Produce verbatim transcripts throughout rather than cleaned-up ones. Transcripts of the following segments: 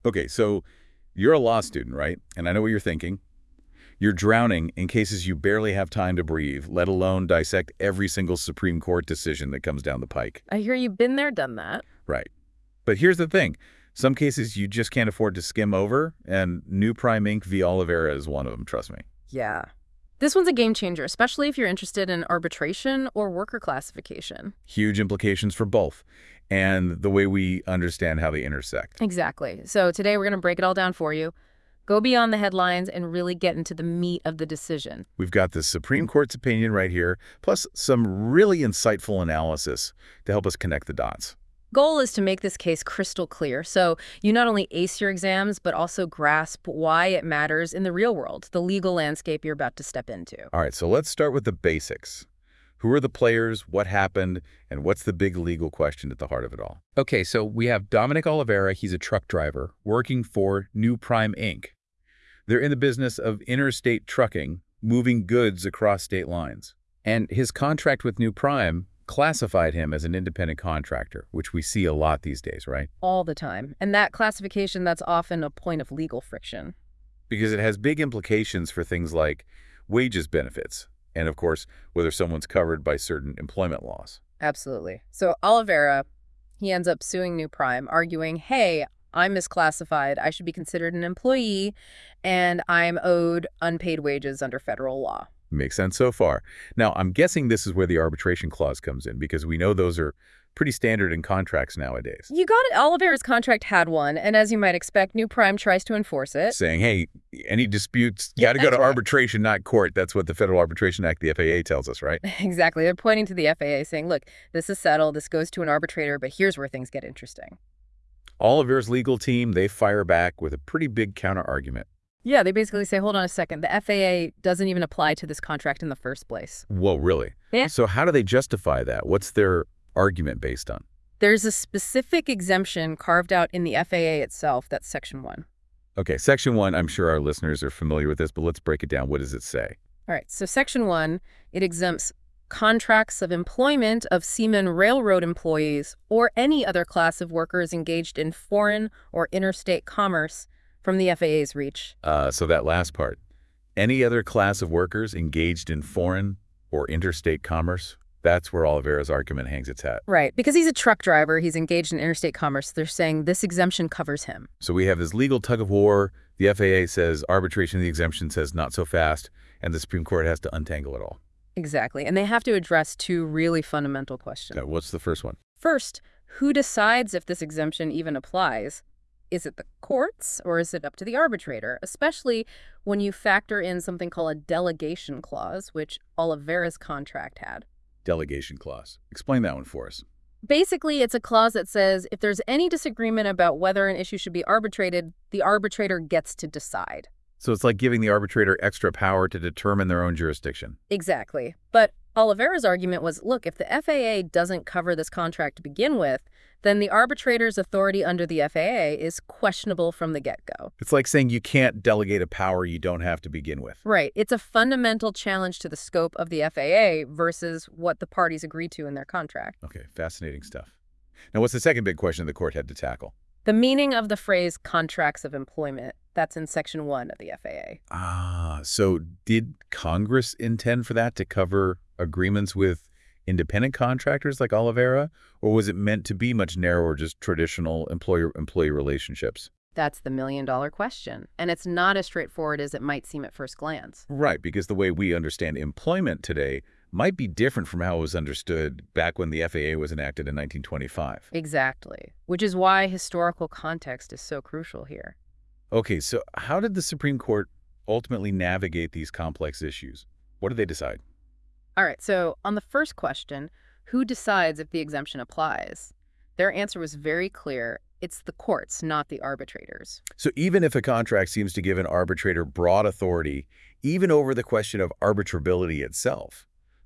Okay, so you're a law student, right? And I know what you're thinking. You're drowning in cases you barely have time to breathe, let alone dissect every single Supreme Court decision that comes down the pike. I hear you've been there, done that. Right. But here's the thing. Some cases you just can't afford to skim over, and New Prime Incorporated v. Oliveira is one of them, trust me. Yeah. This one's a game changer, especially if you're interested in arbitration or worker classification. Huge implications for both, and the way we understand how they intersect. Exactly. So today we're going to break it all down for you, go beyond the headlines, and really get into the meat of the decision. We've got the Supreme Court's opinion right here, plus some really insightful analysis to help us connect the dots. Goal is to make this case crystal clear, so you not only ace your exams, but also grasp why it matters in the real world, the legal landscape you're about to step into. All right, so let's start with the basics. Who are the players, what happened, and what's the big legal question at the heart of it all? Okay, so we have Dominic Oliveira. He's a truck driver working for New Prime Incorporated. They're in the business of interstate trucking, moving goods across state lines. And his contract with New Prime classified him as an independent contractor, which we see a lot these days, right? All the time. And that classification, that's often a point of legal friction. Because it has big implications for things like wages benefits, and of course, whether someone's covered by certain employment laws. Absolutely. So Oliveira, he ends up suing New Prime, arguing, hey, I'm misclassified, I should be considered an employee, and I'm owed unpaid wages under federal law. Makes sense so far. Now, I'm guessing this is where the arbitration clause comes in, because we know those are pretty standard in contracts nowadays. You got it. Oliveira's contract had one, and as you might expect, New Prime tries to enforce it. Saying, hey, any disputes, you Yeah, got to go to that's right. arbitration, not court. That's what the Federal Arbitration Act, the F A A, tells us, right? Exactly. They're pointing to the F A A saying, look, this is settled, this goes to an arbitrator, but here's where things get interesting. Oliver's legal team, they fire back with a pretty big counter-argument. Yeah, they basically say, hold on a second, the F A A doesn't even apply to this contract in the first place. Whoa, really? Yeah. So how do they justify that? What's their argument based on? There's a specific exemption carved out in the F A A itself, that's Section one. Okay, Section one, I'm sure our listeners are familiar with this, but let's break it down. What does it say? All right, so Section one, it exempts contracts of employment of seamen railroad employees or any other class of workers engaged in foreign or interstate commerce from the F A A's reach. Uh, so that last part, any other class of workers engaged in foreign or interstate commerce, that's where Oliveira's argument hangs its hat. Right, because he's a truck driver, he's engaged in interstate commerce, they're saying this exemption covers him. So we have this legal tug of war. The F A A says arbitration, the exemption says not so fast, and the Supreme Court has to untangle it all. Exactly, and they have to address two really fundamental questions. Now, what's the first one? First, who decides if this exemption even applies? Is it the courts or is it up to the arbitrator, especially when you factor in something called a delegation clause, which Oliveira's contract had? Delegation clause. Explain that one for us. Basically, it's a clause that says if there's any disagreement about whether an issue should be arbitrated, the arbitrator gets to decide. So it's like giving the arbitrator extra power to determine their own jurisdiction. Exactly. But Oliveira's argument was, look, if the F A A doesn't cover this contract to begin with, then the arbitrator's authority under the F A A is questionable from the get-go. It's like saying you can't delegate a power you don't have to begin with. Right. It's a fundamental challenge to the scope of the F A A versus what the parties agreed to in their contract. Okay, fascinating stuff. Now, what's the second big question the court had to tackle? The meaning of the phrase contracts of employment, that's in Section one of the F A A. Ah, so did Congress intend for that to cover agreements with independent contractors like Oliveira, or was it meant to be much narrower, just traditional employer-employee relationships? That's the million-dollar question, and it's not as straightforward as it might seem at first glance. Right, because the way we understand employment today might be different from how it was understood back when the F A A was enacted in nineteen twenty-five. Exactly, which is why historical context is so crucial here. Okay, so how did the Supreme Court ultimately navigate these complex issues? What did they decide? All right, so on the first question, who decides if the exemption applies? Their answer was very clear. It's the courts, not the arbitrators. So even if a contract seems to give an arbitrator broad authority, even over the question of arbitrability itself,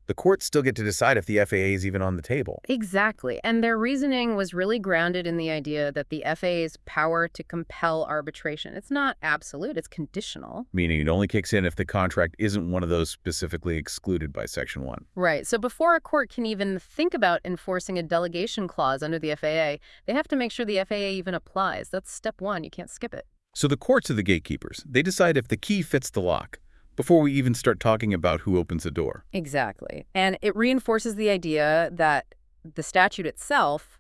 The courts still get to decide if the F A A is even on the table. Exactly. And their reasoning was really grounded in the idea that the F A A's power to compel arbitration, it's not absolute, it's conditional. Meaning it only kicks in if the contract isn't one of those specifically excluded by Section one. Right. So before a court can even think about enforcing a delegation clause under the F A A, they have to make sure the F A A even applies. That's step one. You can't skip it. So the courts are the gatekeepers. They decide if the key fits the lock before we even start talking about who opens the door. Exactly. And it reinforces the idea that the statute itself,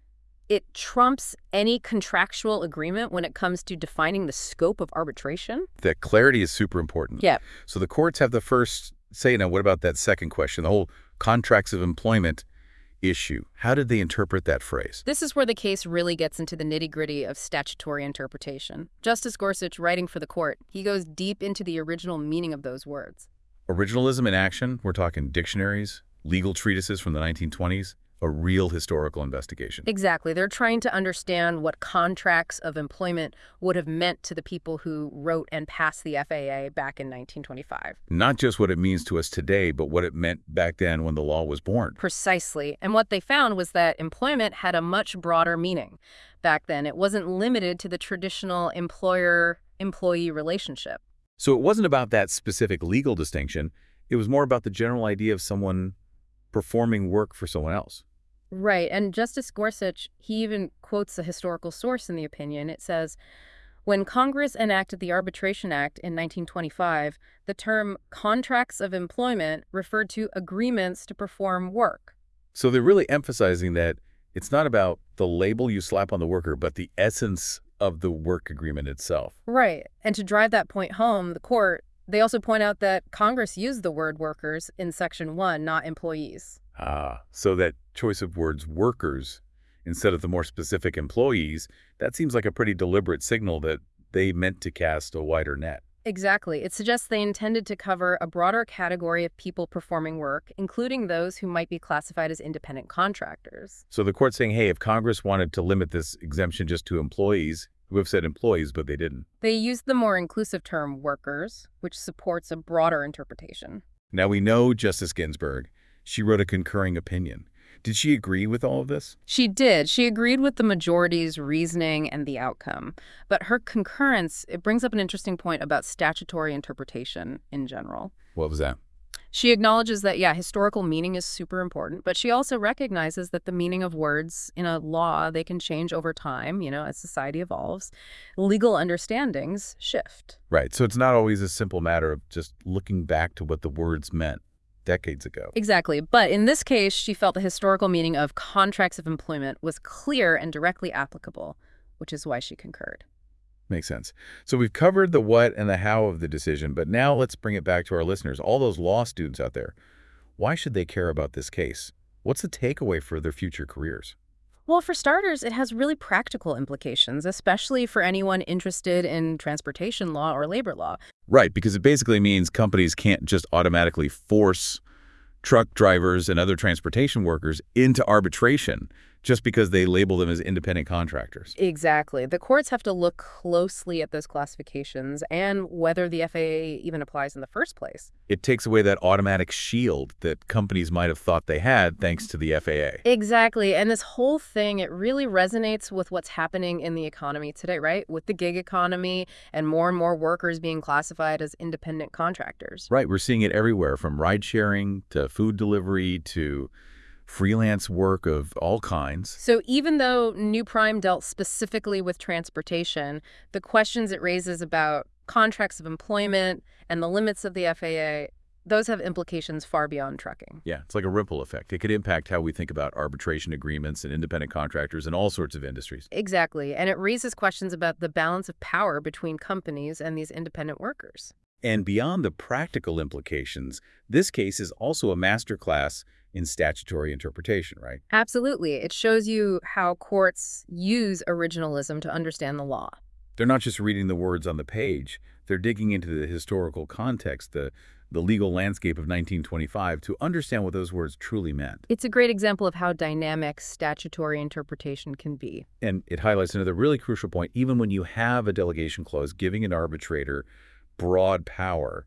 it trumps any contractual agreement when it comes to defining the scope of arbitration. That clarity is super important. Yeah. So the courts have the first say. Now, what about that second question, the whole contracts of employment issue? How did they interpret that phrase? This is where the case really gets into the nitty-gritty of statutory interpretation. Justice Gorsuch, writing for the court, he goes deep into the original meaning of those words. Originalism in action, we're talking dictionaries, legal treatises from the nineteen twenties, a real historical investigation. Exactly. They're trying to understand what contracts of employment would have meant to the people who wrote and passed the F A A back in nineteen twenty-five. Not just what it means to us today, but what it meant back then when the law was born. Precisely. And what they found was that employment had a much broader meaning back then. It wasn't limited to the traditional employer-employee relationship. So it wasn't about that specific legal distinction. It was more about the general idea of someone performing work for someone else. Right. And Justice Gorsuch, he even quotes a historical source in the opinion. It says, when Congress enacted the Arbitration Act in nineteen twenty-five, the term contracts of employment referred to agreements to perform work. So they're really emphasizing that it's not about the label you slap on the worker, but the essence of the work agreement itself. Right. And to drive that point home, the court, they also point out that Congress used the word workers in Section one, not employees. Ah, so that choice of words workers instead of the more specific employees, that seems like a pretty deliberate signal that they meant to cast a wider net. Exactly. It suggests they intended to cover a broader category of people performing work, including those who might be classified as independent contractors. So the court's saying, hey, if Congress wanted to limit this exemption just to employees, who have said employees, but they didn't. They used the more inclusive term workers, which supports a broader interpretation. Now we know Justice Ginsburg. She wrote a concurring opinion. Did she agree with all of this? She did. She agreed with the majority's reasoning and the outcome. But her concurrence, it brings up an interesting point about statutory interpretation in general. What was that? She acknowledges that, yeah, historical meaning is super important, but she also recognizes that the meaning of words in a law, they can change over time, you know, as society evolves. Legal understandings shift. Right. So it's not always a simple matter of just looking back to what the words meant decades ago. Exactly. But in this case, she felt the historical meaning of contracts of employment was clear and directly applicable, which is why she concurred. Makes sense. So we've covered the what and the how of the decision, but now let's bring it back to our listeners, all those law students out there. Why should they care about this case? What's the takeaway for their future careers? Well, for starters, it has really practical implications, especially for anyone interested in transportation law or labor law. Right, because it basically means companies can't just automatically force truck drivers and other transportation workers into arbitration just because they label them as independent contractors. Exactly. The courts have to look closely at those classifications and whether the F A A even applies in the first place. It takes away that automatic shield that companies might have thought they had thanks to the F A A. Exactly. And this whole thing, it really resonates with what's happening in the economy today, right? With the gig economy and more and more workers being classified as independent contractors. Right. We're seeing it everywhere, from ride sharing to food delivery to freelance work of all kinds. So even though New Prime dealt specifically with transportation, the questions it raises about contracts of employment and the limits of the F A A, those have implications far beyond trucking. Yeah, it's like a ripple effect. It could impact how we think about arbitration agreements and independent contractors in all sorts of industries. Exactly. And it raises questions about the balance of power between companies and these independent workers. And beyond the practical implications, this case is also a masterclass in statutory interpretation, right? Absolutely. It shows you how courts use originalism to understand the law. They're not just reading the words on the page. They're digging into the historical context, the, the legal landscape of nineteen twenty-five to understand what those words truly meant. It's a great example of how dynamic statutory interpretation can be. And it highlights another really crucial point. Even when you have a delegation clause giving an arbitrator broad power,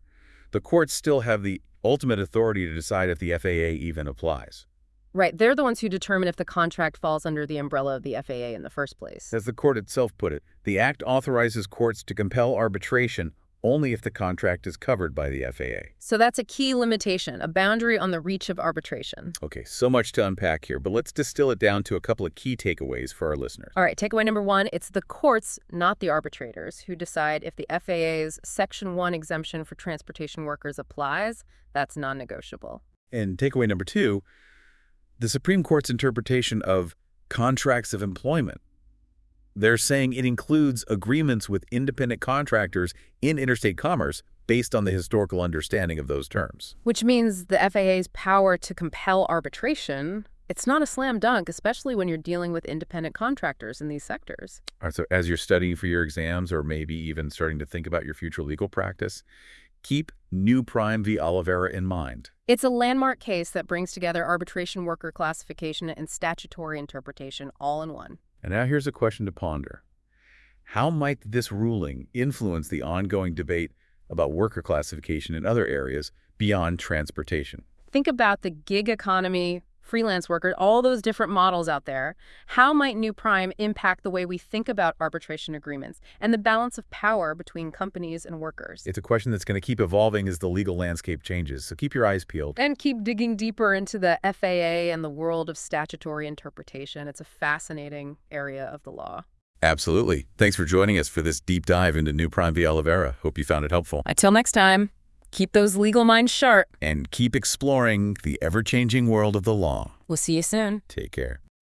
the courts still have the ultimate authority to decide if the F A A even applies. Right, they're the ones who determine if the contract falls under the umbrella of the F A A in the first place. As the court itself put it, the Act authorizes courts to compel arbitration only if the contract is covered by the F A A. So that's a key limitation, a boundary on the reach of arbitration. Okay, so much to unpack here, but let's distill it down to a couple of key takeaways for our listeners. All right, takeaway number one, it's the courts, not the arbitrators, who decide if the F A A's Section one exemption for transportation workers applies. That's non-negotiable. And takeaway number two, the Supreme Court's interpretation of contracts of employment. They're saying it includes agreements with independent contractors in interstate commerce based on the historical understanding of those terms. Which means the F A A's power to compel arbitration, it's not a slam dunk, especially when you're dealing with independent contractors in these sectors. All right, so as you're studying for your exams or maybe even starting to think about your future legal practice, keep New Prime v. Oliveira in mind. It's a landmark case that brings together arbitration worker classification and statutory interpretation all in one. And now here's a question to ponder. How might this ruling influence the ongoing debate about worker classification in other areas beyond transportation? Think about the gig economy, freelance worker, all those different models out there. How might New Prime impact the way we think about arbitration agreements and the balance of power between companies and workers? It's a question that's going to keep evolving as the legal landscape changes, so keep your eyes peeled. And keep digging deeper into the F A A and the world of statutory interpretation. It's a fascinating area of the law. Absolutely. Thanks for joining us for this deep dive into New Prime v. Oliveira. Hope you found it helpful. Until next time, keep those legal minds sharp. And keep exploring the ever-changing world of the law. We'll see you soon. Take care.